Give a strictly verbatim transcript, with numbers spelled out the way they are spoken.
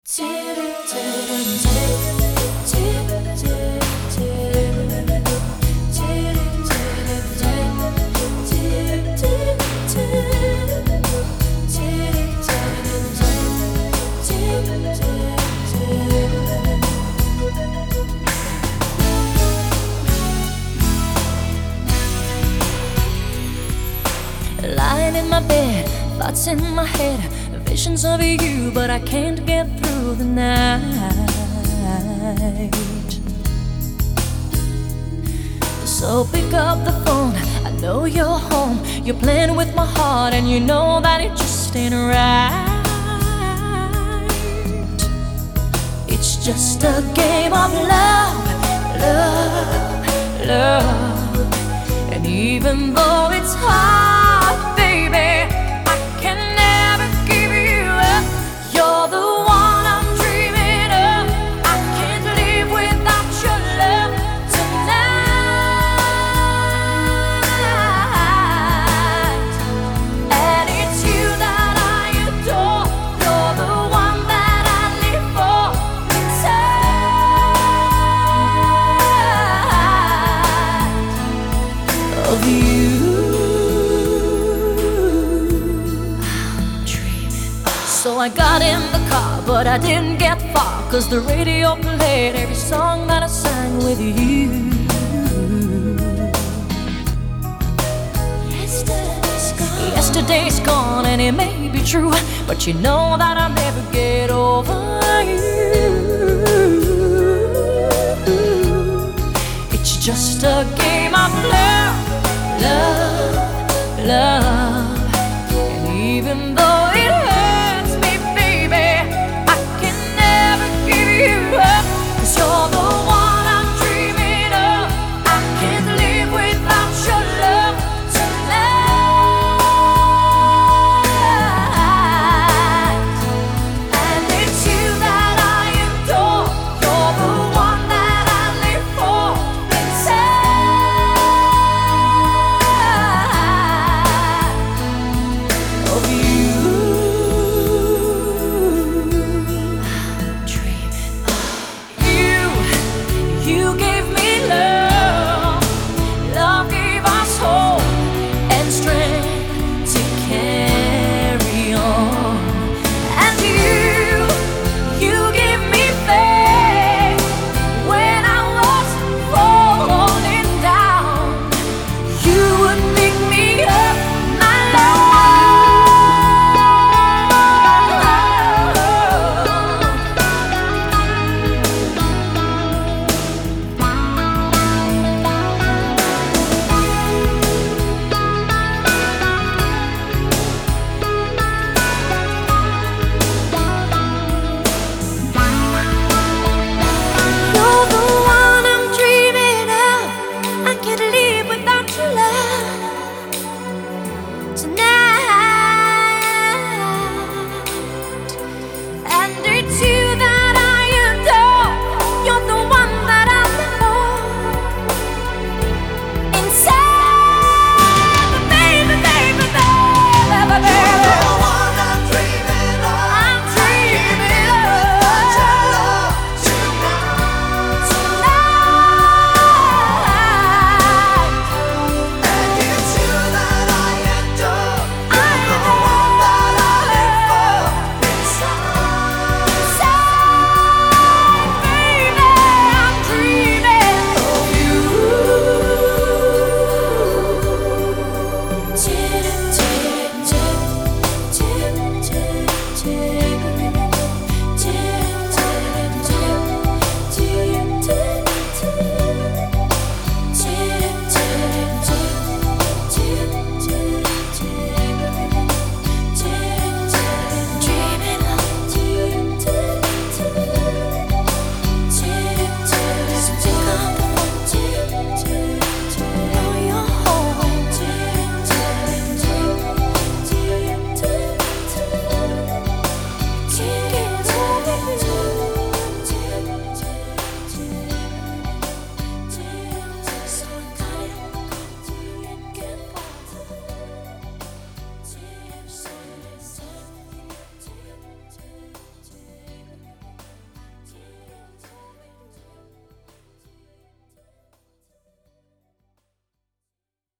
Lying in my bed, thoughts in my head, visions of you, but I can't get through the night. So pick up the phone, I know you're home. You're playing with my heart and you know that it just ain't right. It's just a game of love, love, love. And even though it's hard, baby, I can never give you up. You're the one I'm dreaming of. I can't live without your love tonight. And it's you that I adore. You're the one that I live for inside of you. So I got in the car, but I didn't get far, 'cause the radio played every song that I sang with you. Yesterday's gone, Yesterday's gone, and it may be true, but you know that I'll never get over you. It's just a game of love, love, love.